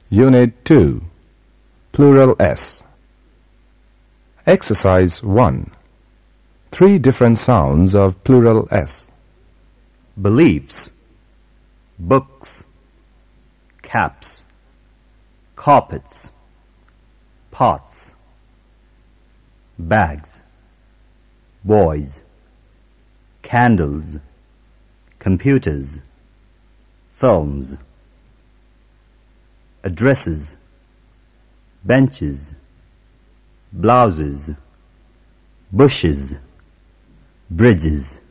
Unit 2. Plural S. Exercise 1. 3 different sounds of plural S. Beliefs, books, caps, carpets, pots, bags, boys, candles, computers, films, addresses, benches, blouses, bushes, bridges.